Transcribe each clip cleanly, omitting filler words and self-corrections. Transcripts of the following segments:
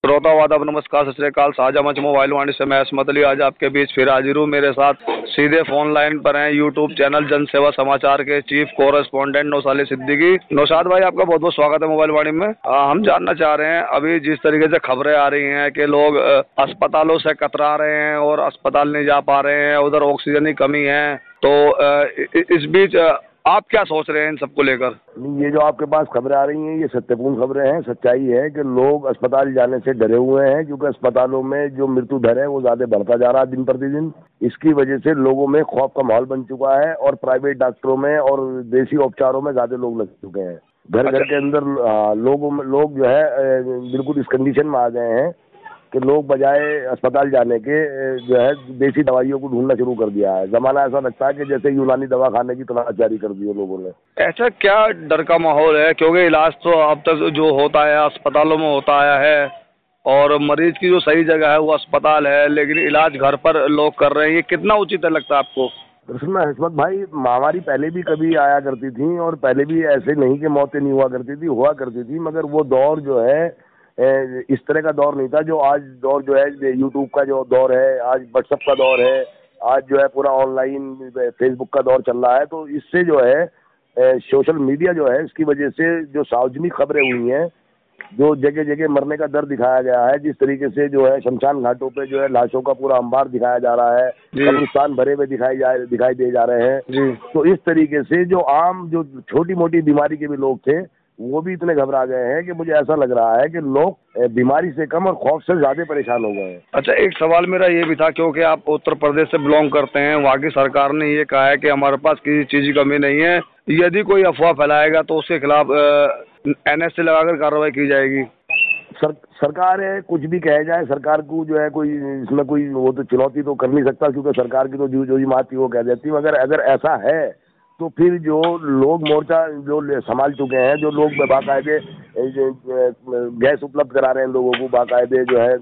श्रोता वादा नमस्कार, सत श्री अकाल। साझा मंच मोबाइल वाणी से मैं असमत अली आज आपके बीच फिर हाजिर हूँ। मेरे साथ सीधे फोन लाइन पर हैं यूट्यूब चैनल जन सेवा समाचार के चीफ कोरेस्पोंडेंट नौशाद सिद्दीकी। नौशाद भाई, आपका बहुत बहुत स्वागत है मोबाइल वाणी में। हम जानना चाह रहे हैं, अभी जिस तरीके से खबरें आ रही हैं कि लोग अस्पतालों से कतरा रहे हैं और अस्पताल नहीं जा पा रहे हैं, उधर ऑक्सीजन की कमी है, तो इस बीच आप क्या सोच रहे हैं इन सबको लेकर? ये जो आपके पास खबरें आ रही हैं ये सत्यपूर्ण खबरें हैं। सच्चाई है कि लोग अस्पताल जाने से डरे हुए हैं, क्योंकि अस्पतालों में जो मृत्यु दर है वो ज्यादा बढ़ता जा रहा है दिन प्रतिदिन। इसकी वजह से लोगों में खौफ का माहौल बन चुका है और प्राइवेट डॉक्टरों में और देसी उपचारों में ज्यादा लोग लग चुके हैं। घर घर के अंदर लोग जो है बिल्कुल इस कंडीशन में आ गए हैं कि लोग बजाय अस्पताल जाने के जो है देसी दवाइयों को ढूंढना शुरू कर दिया है। जमाना ऐसा लगता है कि जैसे यूनानी दवा खाने की तलाश जारी कर दी है लोगों ने। ऐसा क्या डर का माहौल है? क्योंकि इलाज तो अब तक जो होता है अस्पतालों में होता आया है और मरीज की जो सही जगह है वो अस्पताल है, लेकिन इलाज घर पर लोग कर रहे हैं। ये कितना उचित है लगता है आपको? दरअसल में हसमत भाई, महामारी पहले भी कभी आया करती थी और पहले भी ऐसे नहीं कि मौतें नहीं हुआ करती थी, मगर वो दौर जो है इस तरह का दौर नहीं था जो आज दौर जो है यूट्यूब का जो दौर है, आज व्हाट्सएप का दौर है, आज जो है पूरा ऑनलाइन फेसबुक का दौर चल रहा है। तो इससे जो है सोशल मीडिया जो है इसकी वजह से जो सार्वजनिक खबरें हुई हैं, जो जगह जगह मरने का दर दिखाया गया है, जिस तरीके से जो है शमशान घाटों पे जो है लाशों का पूरा अंबार दिखाया जा रहा है, कब्रिस्तान भरे हुए दिखाई दे जा रहे हैं। तो इस तरीके से जो आम जो छोटी मोटी बीमारी के भी लोग थे वो भी इतने घबरा गए हैं कि मुझे ऐसा लग रहा है कि लोग बीमारी से कम और खौफ से ज्यादा परेशान हो गए हैं। अच्छा, एक सवाल मेरा ये भी था, क्योंकि आप उत्तर प्रदेश से बिलोंग करते हैं, वहाँ की सरकार ने ये कहा है कि हमारे पास किसी चीज की कमी नहीं है, यदि कोई अफवाह फैलाएगा तो उसके खिलाफ NSA लगाकर कार्रवाई की जाएगी। सरकार है, कुछ भी कहा जाए, सरकार को जो है कोई इसमें कोई वो तो चुनौती तो कर नहीं सकता, क्योंकि सरकार की तो जो ही बात थी वो कह देती। मगर अगर ऐसा है तो फिर जो लोग मोर्चा जो संभाल चुके हैं, जो लोग बाकायदे गैस उपलब्ध करा रहे हैं लोगों को, बाकायदे जो है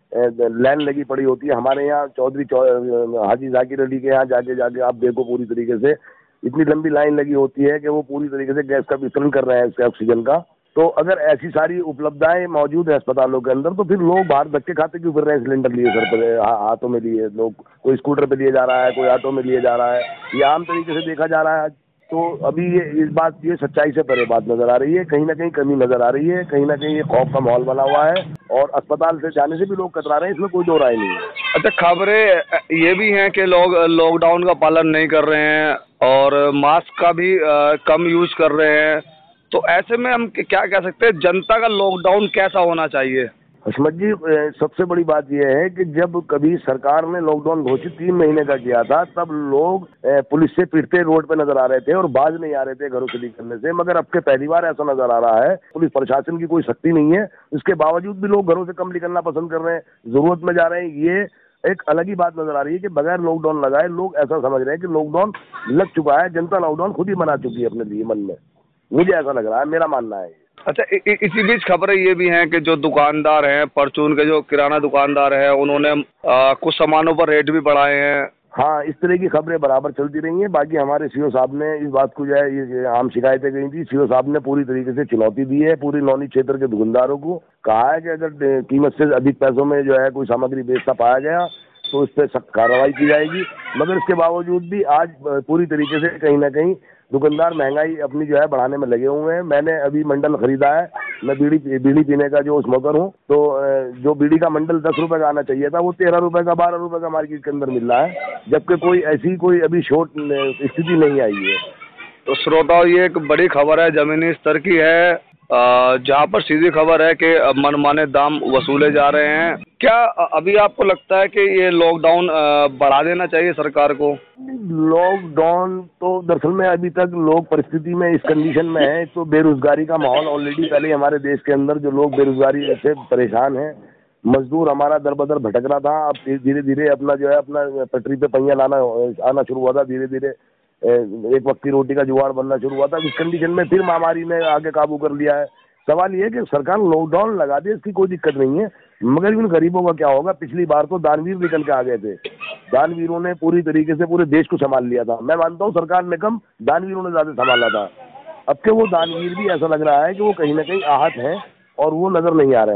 लाइन लगी पड़ी होती है। हमारे यहाँ चौधरी हाजी जाकिर अली के यहाँ जाके आप देखो, पूरी तरीके से इतनी लंबी लाइन लगी होती है कि वो पूरी तरीके से गैस का वितरण कर रहे हैं, इसके ऑक्सीजन का। तो अगर ऐसी सारी उपलब्धताएं मौजूद है अस्पतालों के अंदर, तो फिर लोग बाहर धक्के खाते क्यों फिर रहे हैं सिलेंडर लिए सर पर, हाथों में लिए? लोग कोई स्कूटर पे लिए जा रहा है, कोई ऑटो में लिए जा रहा है, ये आम तरीके से देखा जा रहा है। तो अभी ये सच्चाई से परे बात नजर आ रही है। कहीं ना कहीं कमी नजर आ रही है, कहीं ना कहीं ये खौफ का माहौल बना हुआ है और अस्पताल से जाने से भी लोग कतरा रहे हैं, इसमें कोई दो राय नहीं है। अच्छा, खबरें ये भी हैं कि लोग लॉकडाउन का पालन नहीं कर रहे हैं और मास्क का भी कम यूज कर रहे हैं, तो ऐसे में हम क्या कह सकते हैं, जनता का लॉकडाउन कैसा होना चाहिए? हसमत जी, सबसे बड़ी बात यह है कि जब कभी सरकार ने लॉकडाउन घोषित 3 महीने का किया था, तब लोग पुलिस से पिटते रोड पे नजर आ रहे थे और बाज नहीं आ रहे थे घरों से निकलने से। मगर अब के पहली बार ऐसा नजर आ रहा है, पुलिस प्रशासन की कोई शक्ति नहीं है, इसके बावजूद भी लोग घरों से कम निकलना पसंद कर रहे हैं, जरूरत में जा रहे हैं। ये एक अलग ही बात नजर आ रही है कि बगैर लॉकडाउन लगाए लोग ऐसा समझ रहे हैं कि लॉकडाउन लग चुका है, जनता लॉकडाउन खुद ही मना चुकी है अपने लिए मन में। मुझे ऐसा लग रहा है, मेरा मानना है। अच्छा, इसी बीच खबरें ये भी हैं कि जो दुकानदार हैं, परचून के जो किराना दुकानदार हैं, उन्होंने कुछ सामानों पर रेट भी बढ़ाए हैं। हाँ, इस तरह की खबरें बराबर चलती रही हैं। बाकी हमारे सीओ साहब ने इस बात को जो है, ये आम शिकायतें गई थी, सीओ साहब ने पूरी तरीके से चुनौती दी है पूरी नौनी क्षेत्र के दुकानदारों को। कहा है कि अगर कीमत से अधिक पैसों में जो है कोई सामग्री बेचता पाया गया तो इस पर सख्त कार्रवाई की जाएगी। मगर इसके बावजूद भी आज पूरी तरीके से कहीं ना कहीं दुकानदार महंगाई अपनी जो है बढ़ाने में लगे हुए हैं। मैंने अभी मंडल खरीदा है, मैं बीड़ी पीने का जो स्मोकर हूँ, तो जो बीड़ी का मंडल 10 रुपए का आना चाहिए था वो 13 रुपए का, 12 रुपए का मार्केट के अंदर मिल रहा है, जबकि कोई अभी शॉर्ट स्थिति नहीं आई है। तो श्रोताओं, ये एक बड़ी खबर है, जमीनी स्तर की है, जहाँ पर सीधी खबर है कि मनमाने दाम वसूले जा रहे हैं। क्या अभी आपको लगता है कि ये लॉकडाउन बढ़ा देना चाहिए सरकार को? लॉकडाउन तो दरअसल में अभी तक लोग परिस्थिति में इस कंडीशन में है, तो बेरोजगारी का माहौल ऑलरेडी पहले हमारे देश के अंदर जो लोग बेरोजगारी से परेशान हैं, मजदूर हमारा दर बदर भटक रहा था। अब धीरे धीरे अपना जो है अपना पटरी पे पहिया आना शुरू हुआ था, धीरे धीरे एक वक्त की रोटी का जुगाड़ बनना शुरू हुआ था। इस कंडीशन में फिर महामारी ने आगे काबू कर लिया है। सवाल ये है कि सरकार लॉकडाउन लगा दे, इसकी कोई दिक्कत नहीं है, मगर इन गरीबों का क्या होगा? पिछली बार तो दानवीर निकल के आ गए थे, दानवीरों ने पूरी तरीके से पूरे देश को संभाल लिया था। मैं मानता हूँ सरकार ने कम, दानवीरों ने ज्यादा संभाला था। अब के वो दानवीर भी ऐसा लग रहा है कि वो कहीं ना कहीं आहत हैं और वो नजर नहीं आ रहे हैं।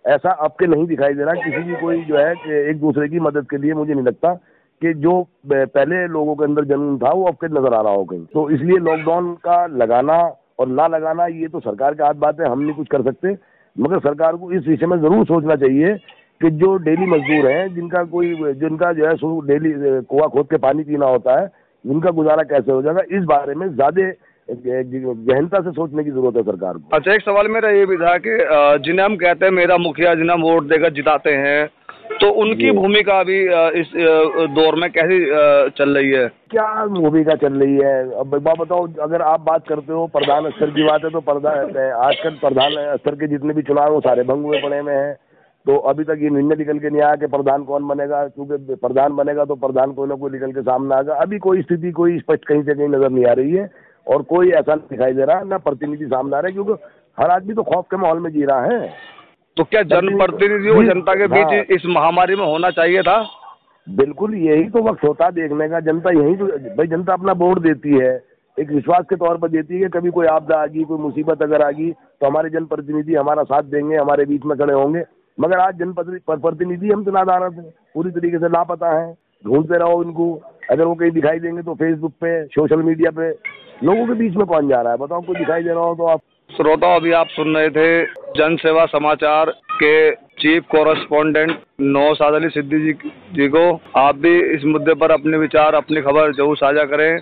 ऐसा अब के नहीं दिखाई दे रहा किसी की कोई जो है कि एक दूसरे की मदद के लिए। मुझे नहीं लगता कि जो पहले लोगों के अंदर जन्म था वो अब के नजर आ रहा हो कहीं। तो इसलिए लॉकडाउन का लगाना और ना लगाना ये तो सरकार के हाथ बात है, हम नहीं कुछ कर सकते। मगर सरकार को इस विषय में जरूर सोचना चाहिए कि जो डेली मजदूर हैं, जिनका जो है डेली कुआं खोद के पानी पीना होता है, जिनका गुजारा कैसे हो जाएगा, इस बारे में ज्यादा गहनता से सोचने की जरूरत है सरकार को। अच्छा, एक सवाल मेरा ये भी था कि जिन्हें हम कहते हैं मेरा मुखिया, जिन्हें हम वोट देकर जिताते हैं, तो उनकी भूमिका भी इस दौर में कैसी चल रही है? क्या भूमिका चल रही है? अब बात बताओ, अगर आप बात करते हो प्रधान स्तर की बात है तो आजकल प्रधान स्तर के जितने भी चुनाव वो सारे भंग हुए पड़े हुए हैं। तो अभी तक ये निर्णय निकल के नहीं आया कि प्रधान कौन बनेगा, क्योंकि प्रधान बनेगा तो प्रधान कोई ना कोई निकल के सामने आएगा। अभी कोई स्थिति कोई स्पष्ट कहीं से कहीं नजर नहीं आ रही है और कोई ऐसा दिखाई दे रहा, ना प्रतिनिधि सामने आ रहे, क्योंकि हर आदमी तो खौफ के माहौल में जी रहा है। तो क्या जनप्रतिनिधि और जनता के बीच इस महामारी में होना चाहिए था? बिल्कुल, यही तो वक्त होता देखने का। जनता यही तो, भाई जनता अपना वोट देती है, एक विश्वास के तौर पर देती है कि कभी कोई आपदा आ गई, कोई मुसीबत अगर आ गई तो हमारे जनप्रतिनिधि हमारा साथ देंगे, हमारे बीच में खड़े होंगे। मगर आज जनप्रतिनिधि हमसे नादारत है, पूरी तरीके से लापता है। ढूंढते रहो इनको, अगर वो कहीं दिखाई देंगे तो फेसबुक पे, सोशल मीडिया पे, लोगों के बीच में कौन जा रहा है बताओ? कोई दिखाई दे रहा हो तो आप श्रोता, अभी आप सुन रहे थे जन सेवा समाचार के चीफ कोरेस्पोंडेंट नौशाद अली सिद्दीकी जी को। आप भी इस मुद्दे पर अपने विचार, अपनी खबर जरूर साझा करें।